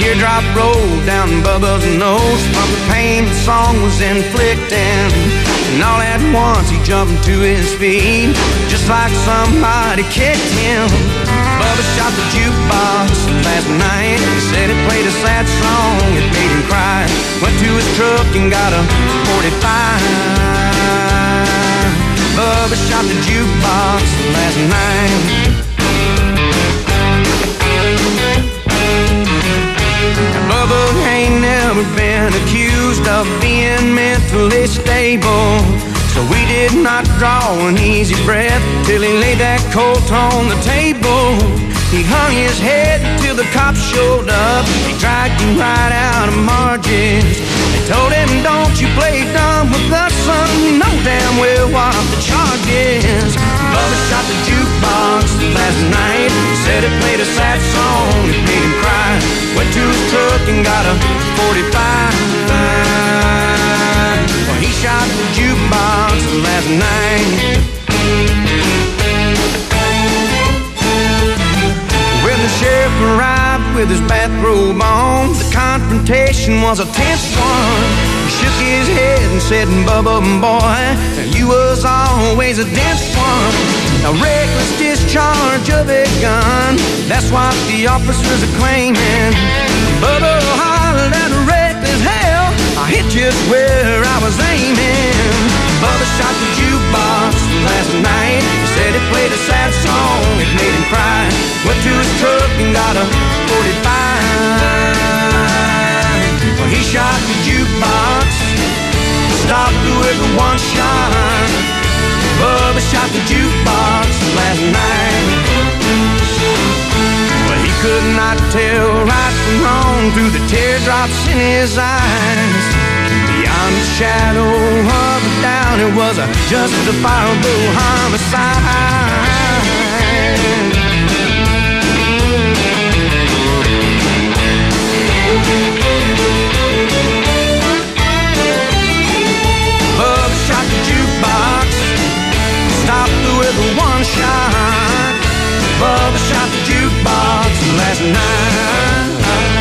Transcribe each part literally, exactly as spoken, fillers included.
Teardrop rolled down Bubba's nose from the pain the song was inflicting. And all at once he jumped to his feet, just like somebody kicked him. Bubba shot the jukebox last night. He said it played a sad song, it made him cry. Went to his truck and got a forty-five. Bubba shot the jukebox last night. Bubba ain't never been accused of being mentally stable, so we did not draw an easy breath till he laid that colt on the table. He hung his head till the cops showed up. He dragged him right out of Marge's. They told him, don't you play dumb with us, son, you know damn well what the charge is. Bubba shot the jukebox last night. He said it played a sad song, it made him cry. Went to his truck and got a forty-five. Well, he shot the jukebox last night. When the sheriff arrived with his bathrobe on, the confrontation was a tense one. He shook his head and said, Bubba, boy, you was always a dense one. A reckless discharge of a gun, that's what the officers are claiming. Bubba hollered at a reckless hell, I hit just where I was aiming. Bubba shot the jukebox last night. He said it played a sad song, it made him cry. Went to his truck and got a forty-five. Well, he shot the jukebox, stopped with a one shot. Bubba shot the jukebox last night. Well, he could not tell right from wrong through the teardrops in his eyes. Beyond the shadow of a doubt, it was a justifiable homicide. Bubba shot the jukebox, stopped with a one shot. Bubba shot the jukebox last night.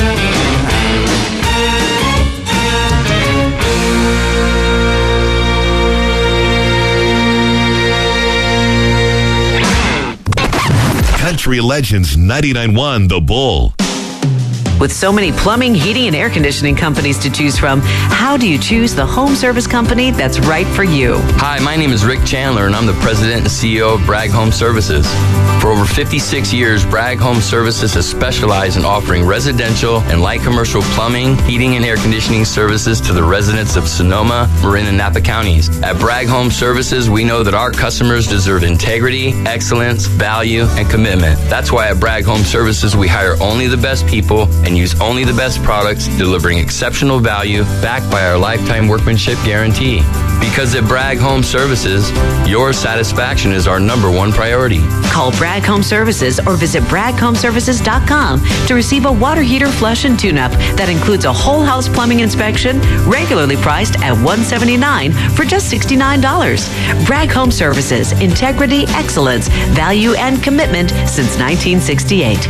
Country Legends ninety-nine point one The Bull. With so many plumbing, heating, and air conditioning companies to choose from, how do you choose the home service company that's right for you? Hi, my name is Rick Chandler, and I'm the president and C E O of Bragg Home Services. For over fifty-six years, Bragg Home Services has specialized in offering residential and light commercial plumbing, heating, and air conditioning services to the residents of Sonoma, Marin, and Napa counties. At Bragg Home Services, we know that our customers deserve integrity, excellence, value, and commitment. That's why at Bragg Home Services, we hire only the best people and use only the best products, delivering exceptional value backed by our lifetime workmanship guarantee. Because at Bragg Home Services, your satisfaction is our number one priority. Call Bragg Home Services or visit bragg home services dot com to receive a water heater flush and tune-up that includes a whole house plumbing inspection, regularly priced at one hundred seventy-nine dollars for just sixty-nine dollars. Bragg Home Services, integrity, excellence, value, and commitment since nineteen sixty-eight.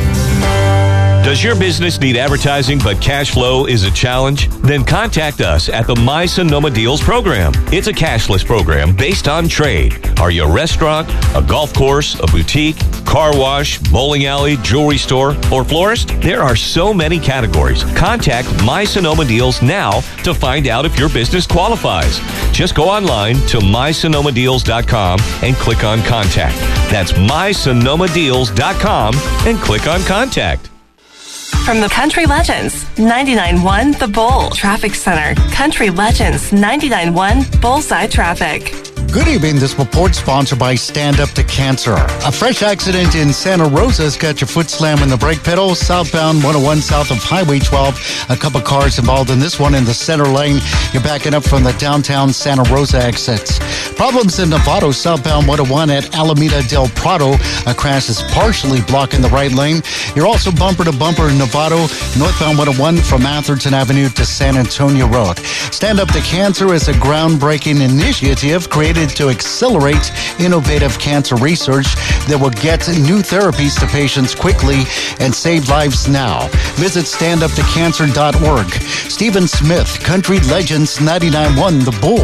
Does your business need advertising but cash flow is a challenge? Then contact us at the My Sonoma Deals program. It's a cashless program based on trade. Are you a restaurant, a golf course, a boutique, car wash, bowling alley, jewelry store, or florist? There are so many categories. Contact My Sonoma Deals now to find out if your business qualifies. Just go online to my sonoma deals dot com and click on Contact. That's my sonoma deals dot com and click on Contact. From the Country Legends ninety-nine point one The Bull Traffic Center. Country Legends ninety-nine point one Bullseye Traffic. Good evening. This report sponsored by Stand Up to Cancer. A fresh accident in Santa Rosa's got your foot slammed in the brake pedal. Southbound one oh one south of Highway twelve. A couple cars involved in this one in the center lane. You're backing up from the downtown Santa Rosa exits. Problems in Novato southbound one oh one at Alameda del Prado. A crash is partially blocking the right lane. You're also bumper to bumper in Novato northbound one oh one from Atherton Avenue to San Antonio Road. Stand Up to Cancer is a groundbreaking initiative created created to accelerate innovative cancer research that will get new therapies to patients quickly and save lives now. Visit stand up to cancer dot org. Stephen Smith, Country Legends ninety-nine point one The Bull.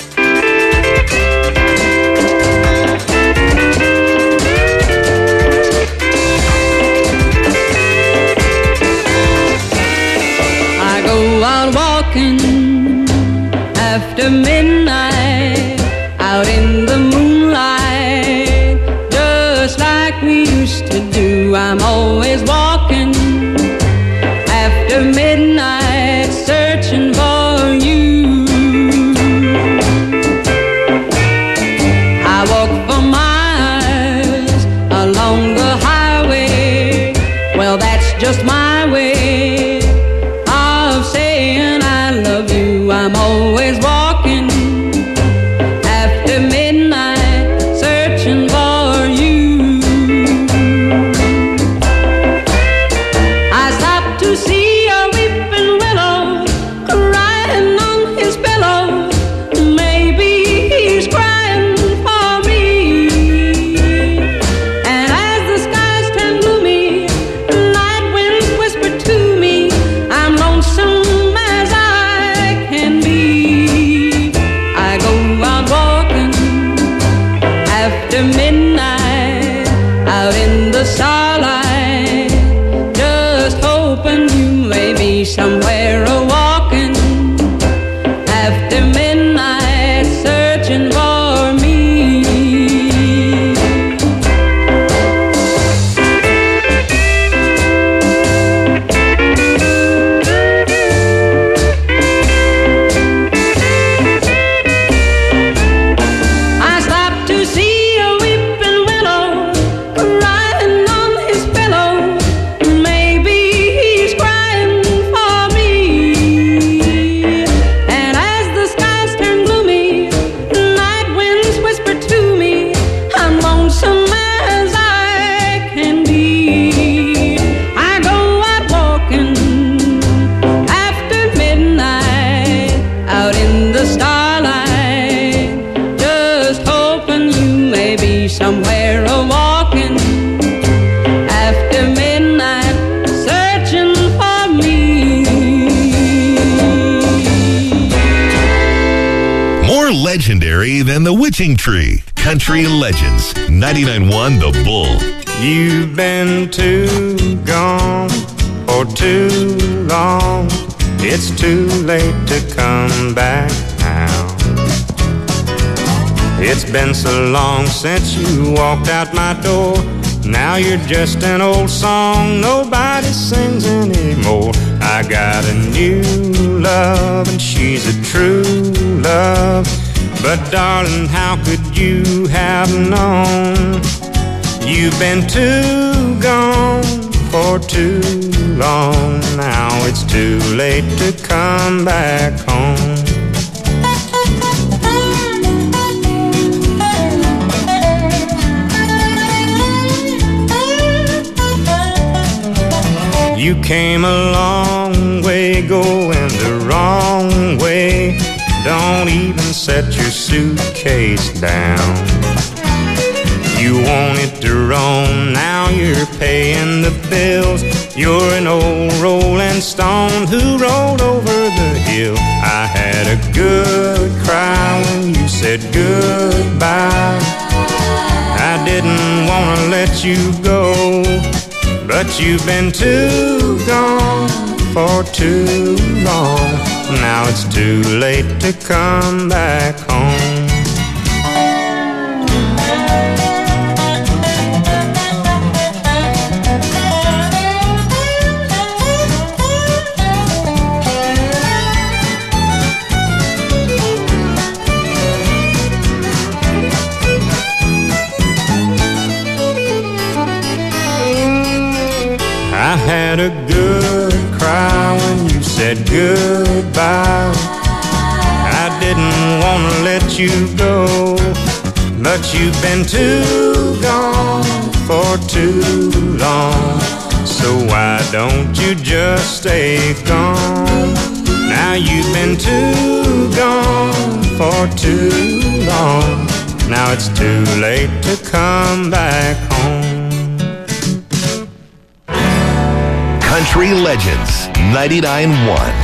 I go out walking after midnight, out in the moonlight, just like we used to do. I'm always walking after midnight, searching for you. I walk for miles along the highway. Well, that's just my way of saying I love you. I'm always walking after midnight, searching for you. I stopped to see a weeping willow crying on his pillow. Maybe he's crying for me. And as the skies turn gloomy, night winds whisper to me, I'm lonesome as I can be. I go out walking after midnight, out in the starlight, just hoping you may be somewhere a walking after midnight, searching for me. I stopped to see a weeping willow crying on his pillow. Maybe he's crying for me. And as the skies turn gloomy, night winds whisper to me, I'm lonesome as I can be. I go out walking after midnight, out in the starlight, just hoping you may be somewhere a walking after midnight, searching for me. More legendary than the witching tree. Country Legends ninety-nine point one The Bull. You've been too gone for too long. It's too late to come back now. It's been so long since you walked out my door. Now you're just an old song nobody sings anymore. I got a new love and she's a true love. But darling, how could you have known? You've been too gone for too long. Now it's too late to come back home. You came a long way going the wrong way. Don't even set your suitcase down. You wanted to roam, now you're paying the bills. You're an old rolling stone who rolled over the hill. I had a good cry when you said goodbye. I didn't want to let you go, but you've been too gone for too long. Now it's too late to come back home. I had a good cry when you said goodbye. I didn't want to let you go, but you've been too gone for too long. So why don't you just stay gone? Now you've been too gone for too long. Now it's too late to come back home. Country Legends ninety-nine point one.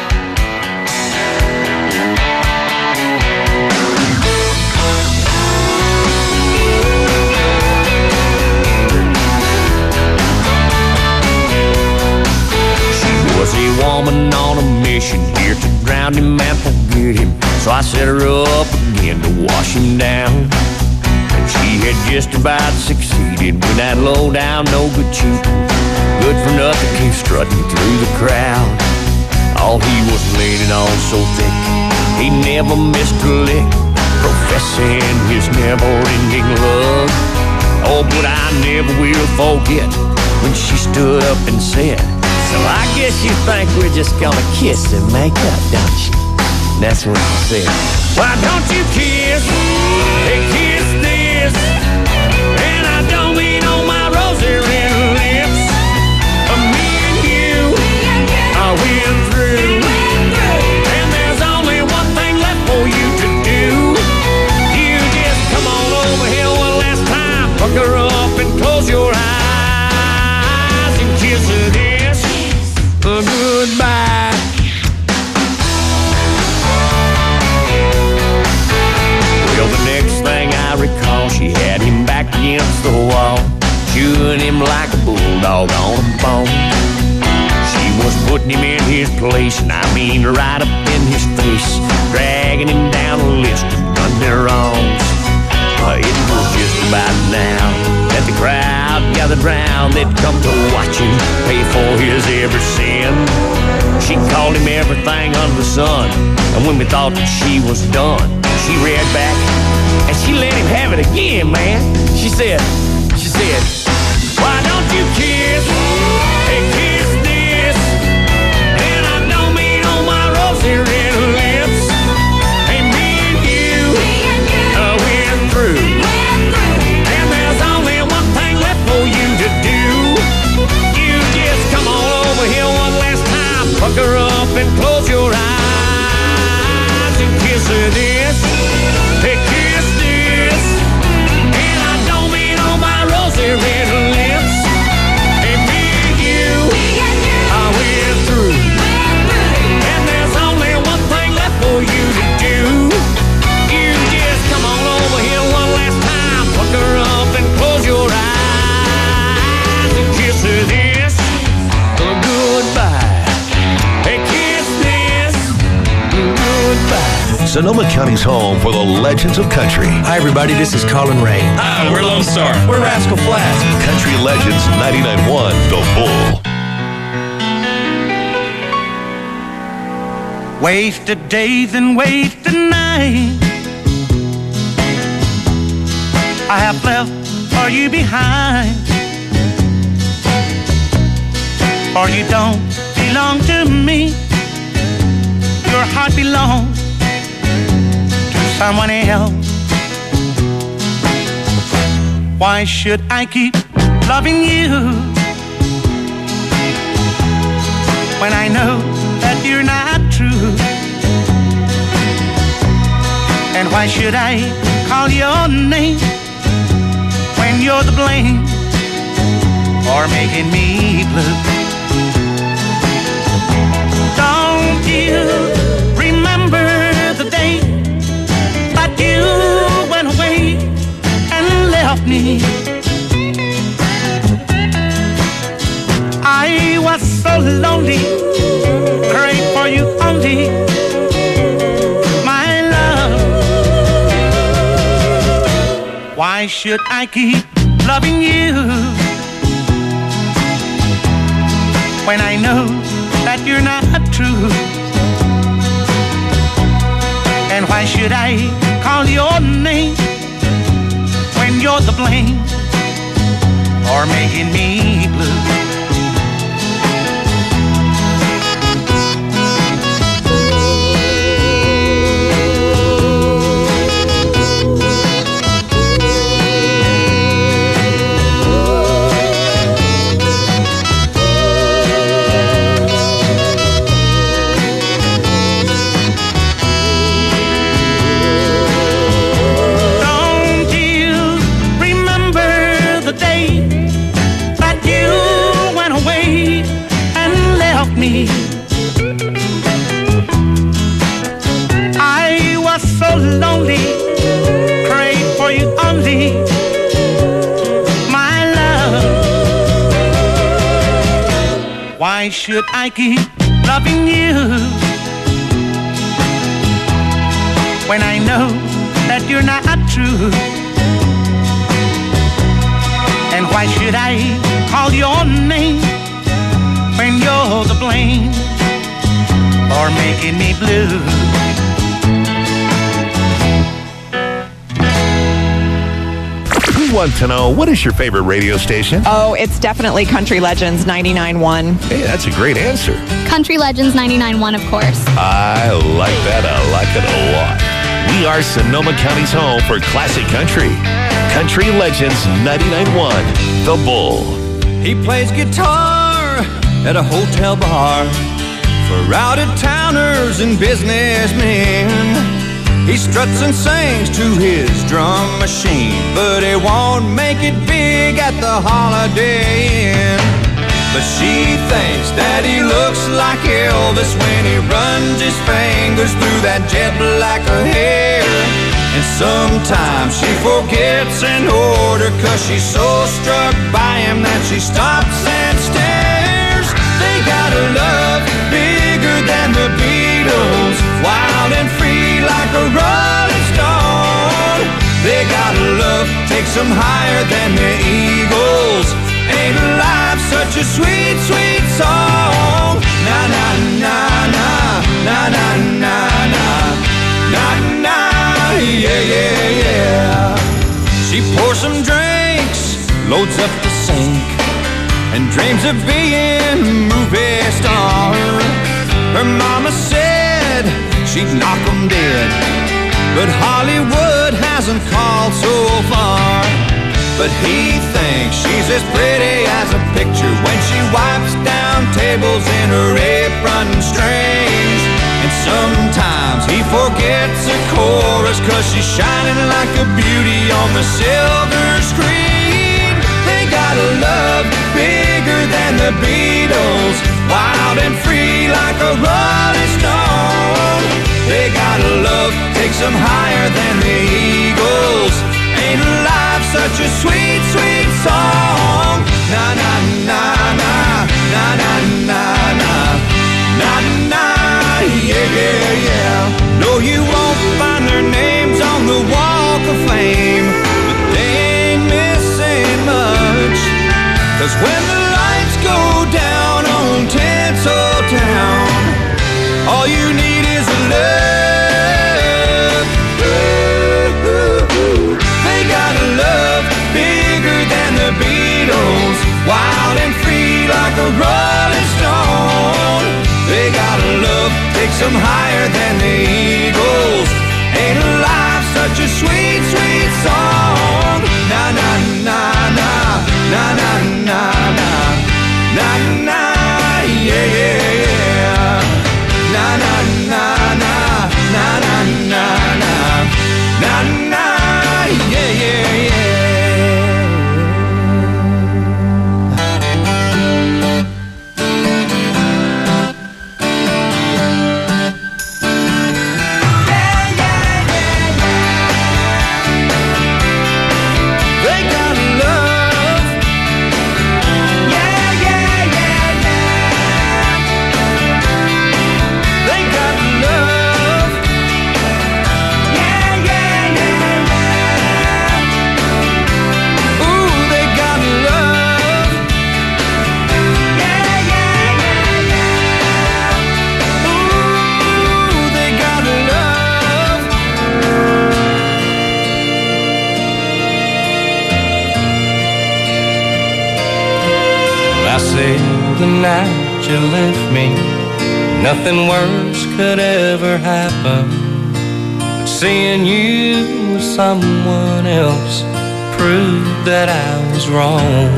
Was a woman on a mission here to drown him and forget him. So I set her up again to wash him down. And she had just about succeeded with that low down, no good cheat. Good for nothing came strutting through the crowd. Oh, he was laying it on so thick, he never missed a lick, professing his never-ending love. Oh, but I never will forget when she stood up and said, so I guess you think we're just gonna kiss and make up, don't you? That's what she said. Why don't you kiss? Hey, kiss this. And I don't mean on my rosy red lips. But me and you, I went through. And there's only one thing left for you to do. You just come on over here one last time, pucker up and close your eyes and kiss her this. A goodbye. Well, the next thing I recall, she had him back against the wall, chewing him like a bulldog on a bone. She was putting him in his place, and I mean right up in his face, dragging him down a list of Monday wrongs. Uh, it was just about now that the crowd gathered round. They'd come to watch him pay for his every sin. She called him everything under the sun, and when we thought that she was done, she read back and she let him have it again, man. She said, she said, why don't you kiss? Hey, kiss this. And I don't mean on my rosy red lips. Hey, me and you, uh, went through. And there's only one thing left for you to do. You just come on over here one last time, pucker up and close your eyes and kiss her this. Hey, kiss this. And I don't mean on my rosy red lips. Hey, me and you, I went through. And there's only one thing left for you to do. You just come on over here one last time, pucker up and close your eyes and kiss her this. A goodbye. Hey, kiss this. A goodbye. Sonoma County's home for the legends of country. Hi, everybody. This is Colin Ray. Hi, we're Lone Star. We're Rascal Flatts. Country Legends ninety-nine point one, The Bull. Wasted days and wasted nights I have left for you behind. For you don't belong to me. Your heart belongs to someone else. Why should I keep loving you when I know that you're not true? And why should I call your name when you're the blame for making me blue? Don't you remember the day that you went away and left me? I was so lonely, prayed for you only, my love. Why should I keep loving you when I know that you're not true? And why should I call your name when you're the blame for making me blue? should I keep loving you when I know that you're not true? And why should I call your name when you're the blame for making me blue? We want to know, what is your favorite radio station? Oh, it's definitely Country Legends ninety-nine point one. Hey, that's a great answer. Country Legends ninety-nine point one, of course. I like that. I like it a lot. We are Sonoma County's home for classic country. Country Legends ninety-nine point one, The Bull. He plays guitar at a hotel bar for out-of-towners and businessmen. He struts and sings to his drum machine, but he won't make it big at the Holiday Inn. But she thinks that he looks like Elvis when he runs his fingers through that jet black hair. And sometimes she forgets an order, cause she's so struck by him that she stops and stares. They got a love bigger than the Beatles, wild and free like a rolling stone. They got a love takes them higher than the Eagles. Ain't life such a sweet, sweet song? Na na na na na na na na na na, yeah yeah yeah. She pours some drinks, loads up the sink, and dreams of being a movie star. Her mama said she'd knock 'em dead, but Hollywood hasn't called so far. But he thinks she's as pretty as a picture when she wipes down tables in her apron strings. And sometimes he forgets a chorus, cause she's shining like a beauty on the silver screen. They got a love bigger than the Beatles, wild and free like a rolling stone. They got a love takes them higher than the Eagles. Ain't life such a sweet, sweet song? Na na na na na na na na na na, yeah yeah yeah. No, you won't find their names on the Walk of Fame, but they ain't missing much. Cause when the lights go down on Tinsel Town, all you need is a love. Beatles, wild and free like a rolling stone. They got a love takes them higher than the Eagles. Ain't life such a sweet, sweet song? Na na na na na na na na na na, yeah yeah yeah. Na na na na na na na na na na, yeah yeah yeah. The night you left me, nothing worse could ever happen. But seeing you with someone else proved that I was wrong.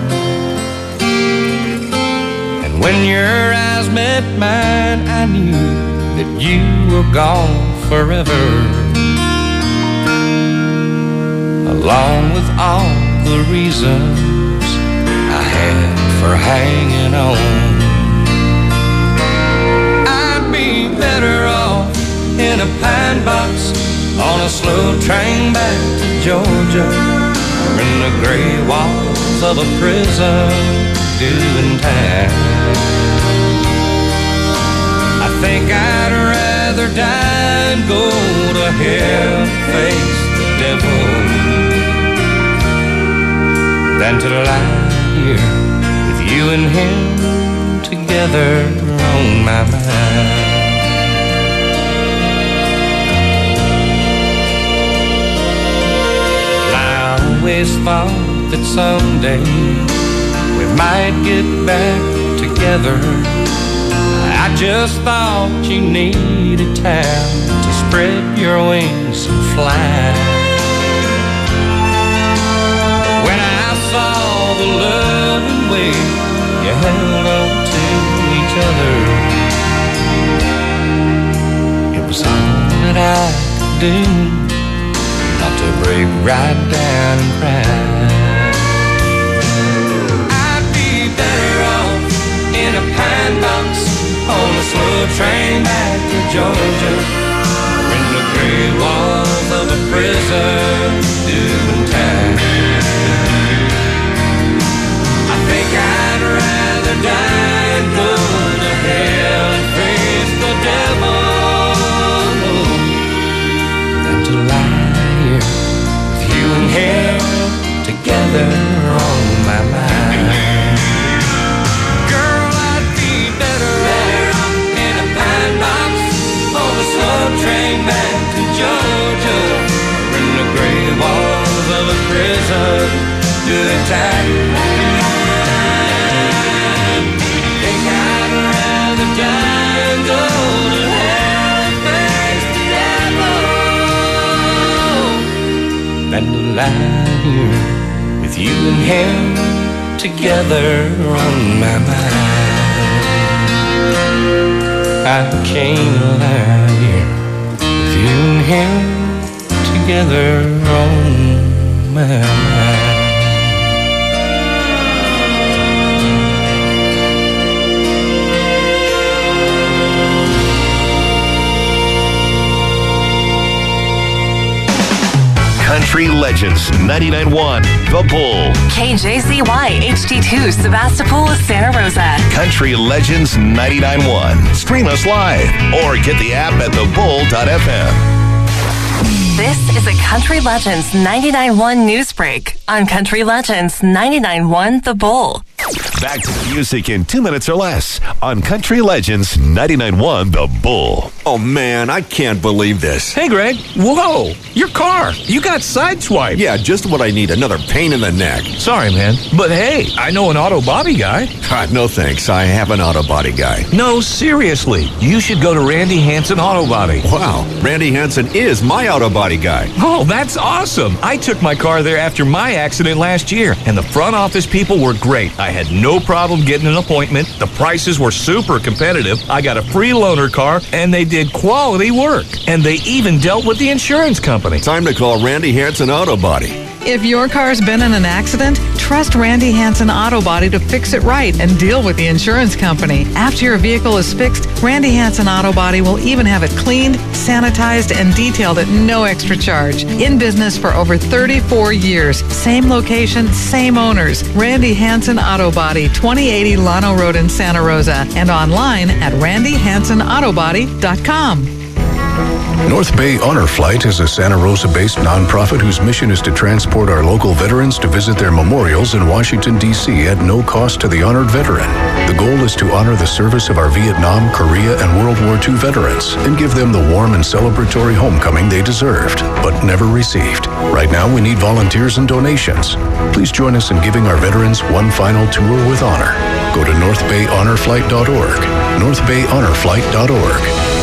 And when your eyes met mine, I knew that you were gone forever, along with all the reasons I had for hanging on. I'd be better off in a pine box on a slow train back to Georgia, or in the gray walls of a prison doing time. die and go to hell and face the devil than to lie here with you and him together on my mind. I always thought that someday we might get back together. I just thought you needed time to spread your wings and fly. When I saw the loving way you held on to each other, it was all that I could do not to break right down and cry. I'd be better off in a pine box on a slow train back to Georgia, in the gray walls of a prison doing time. I think I'd rather die and go to hell and face the devil than to lie here with you and him together on my mind. Girl, I'd be better off in a pine box on a slow train back to Georgia, or in the gray walls of a prison doing time. Think I'd rather die and go to hell and face the devil than to lie here with you and him together on my mind. I can't lie here with you and him together on my mind. Country Legends ninety-nine point one, The Bull. K J Z Y H D two, Sebastopol, Santa Rosa. Country Legends ninety-nine point one. Stream us live or get the app at the bull dot f m. This is a Country Legends ninety-nine point one news break on Country Legends ninety-nine point one The Bull. Back to music in two minutes or less on Country Legends ninety-nine point one The Bull. Oh, man, I can't believe this. Hey, Greg. Whoa, your car. You got sideswiped. Yeah, just what I need. Another pain in the neck. Sorry, man. But hey, I know an auto body guy. God, no thanks. I have an auto body guy. No, seriously. You should go to Randy Hansen Auto Body. Wow, Randy Hansen is my auto body guy. Oh, that's awesome. I took my car there after my accident last year, and the front office people were great. I had no problem getting an appointment. The prices were super competitive. I got a free loaner car, and they did quality work. And they even dealt with the insurance company. Time to call Randy Hansen Auto Body. If your car's been in an accident, trust Randy Hansen Auto Body to fix it right and deal with the insurance company. After your vehicle is fixed, Randy Hansen Auto Body will even have it cleaned, sanitized, and detailed at no extra charge. In business for over thirty-four years. Same location, same owners. Randy Hansen Auto Body, twenty eighty Llano Road in Santa Rosa, and online at randy hansen auto body dot com. North Bay Honor Flight is a Santa Rosa-based nonprofit whose mission is to transport our local veterans to visit their memorials in Washington, D C at no cost to the honored veteran. The goal is to honor the service of our Vietnam, Korea, and World War Two veterans and give them the warm and celebratory homecoming they deserved, but never received. Right now, we need volunteers and donations. Please join us in giving our veterans one final tour with honor. Go to north bay honor flight dot org, north bay honor flight dot org.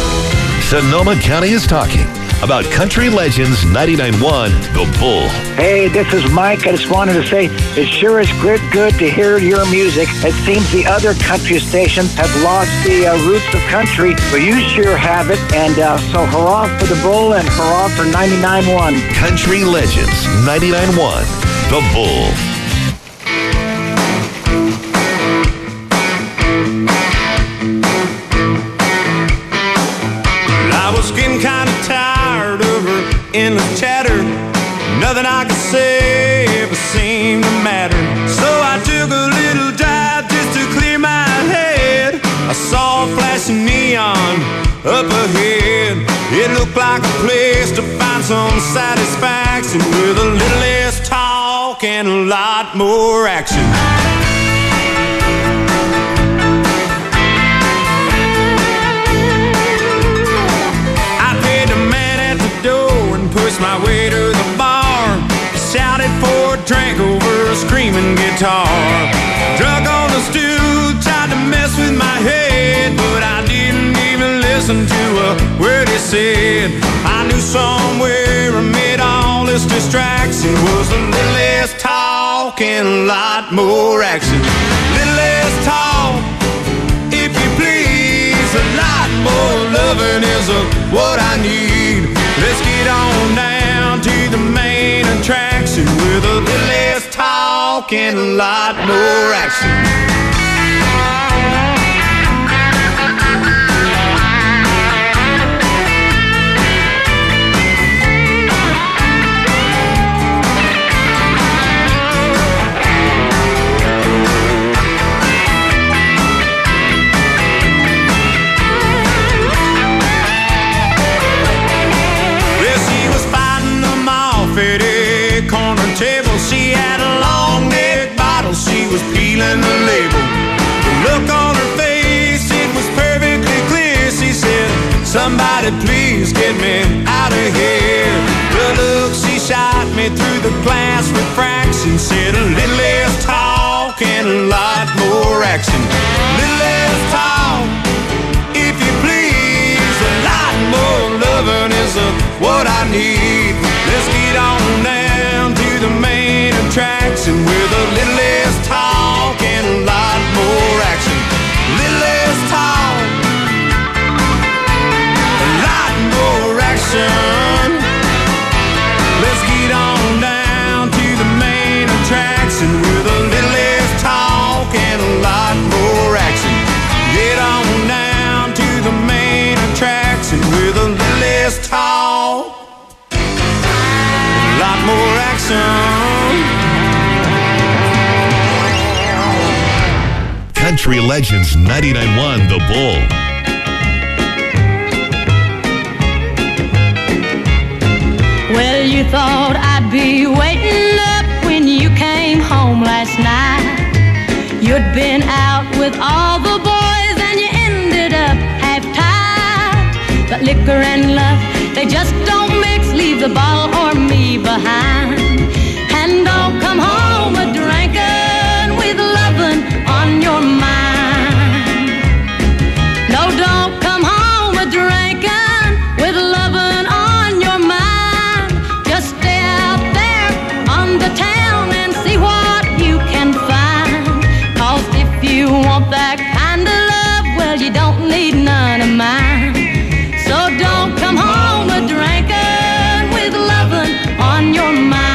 Sonoma County is talking about Country Legends ninety-nine point one The Bull. Hey, this is Mike. I just wanted to say it sure is good, good to hear your music. It seems the other country stations have lost the uh, roots of country, but you sure have it. And uh, so hurrah for the Bull and hurrah for ninety-nine point one. Country Legends ninety-nine point one The Bull. Getting kind of tired of her endless chatter. Nothing I could say ever seemed to matter. So I took a little dive just to clear my head. I saw flashing neon up ahead. It looked like a place to find some satisfaction with a little less talk and a lot more action. I paid the man at the door and pushed my way to the bar. Shouted for a drink over a screaming guitar. Drunk on the stool, tried to mess with my head, but I didn't even listen to a word he said. I knew somewhere amid all this distraction was a little less talk and a lot more action. Little less talk, if you please. A lot more loving is a, what I need. Let's get on down to the main attraction with a little less talk and a lot more action. At a corner table, she had a long neck bottle. She was peeling the label. The look on her face, it was perfectly clear. She said, "Somebody please get me out of here." The look she shot me through the glass refraction said, "A little less talk and a lot more action. A little less talk, if you please. A lot more loving is a, what I need. Let's get on down to the main attraction with a little less talk and a lot more action. A little less talk, a lot more action. Let's get on down to the main attraction with a little less talk and a lot more action. Get on down to the main attraction with a little less talk, lot more action. Country Legends ninety-nine point one The Bull. Well, you thought I'd be waiting up when you came home last night. You'd been out with all the boys and you ended up half-tied. But liquor and love, they just don't mix. Leave the ball or me behind. And don't come home a drinking with lovin' on your mind. No, don't come home a drinking with lovin' on your mind. Just stay out there on the town and see what you can find. Cause if you want that kind of love, well, you don't need none of mine. So don't come home a drinking with lovin' on your mind.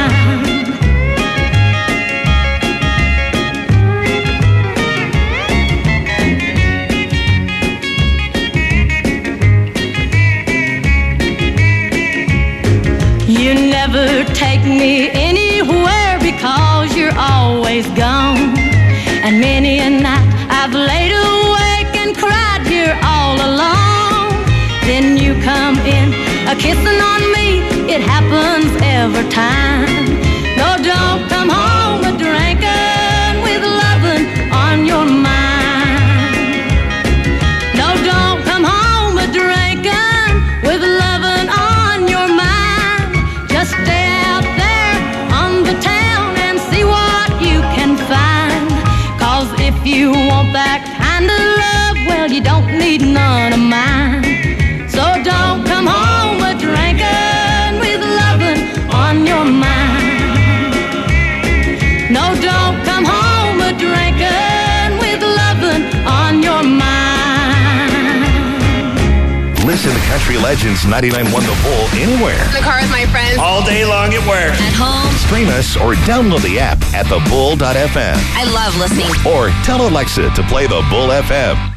You never take me anywhere because you're always gone. And many a night I've laid awake and cried here all alone. Then you come in a-kissing on me, it happens every time. No, don't come home a-drinking with lovin' on your mind. No, don't come home a-drinking with lovin' on your mind. Just stay out there on the town and see what you can find. Cause if you want that kind of love, well, you don't need none of mine. So don't come home a-drinking with lovin' on your mind. No, don't come home a-drinking with lovin' on your mind. Listen to Country Legends ninety-nine point one The Bull anywhere. In the car with my friends. All day long at work. At home. Stream us or download the app at the bull dot f m. I love listening. Or tell Alexa to play the Bull F M.